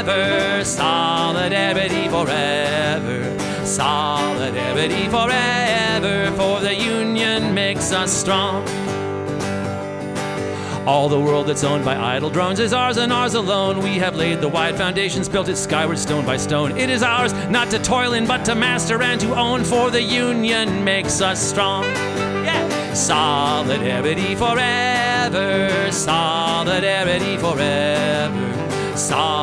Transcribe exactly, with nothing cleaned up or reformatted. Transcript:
forever. Solidarity forever. Solidarity forever. For the union makes us strong. All the world that's owned by idle drones is ours and ours alone. We have laid the wide foundations, built it skyward stone by stone. It is ours not to toil in, but to master and to own, for the union makes us strong. Yeah. Solidarity forever. Solidarity forever. Solidarity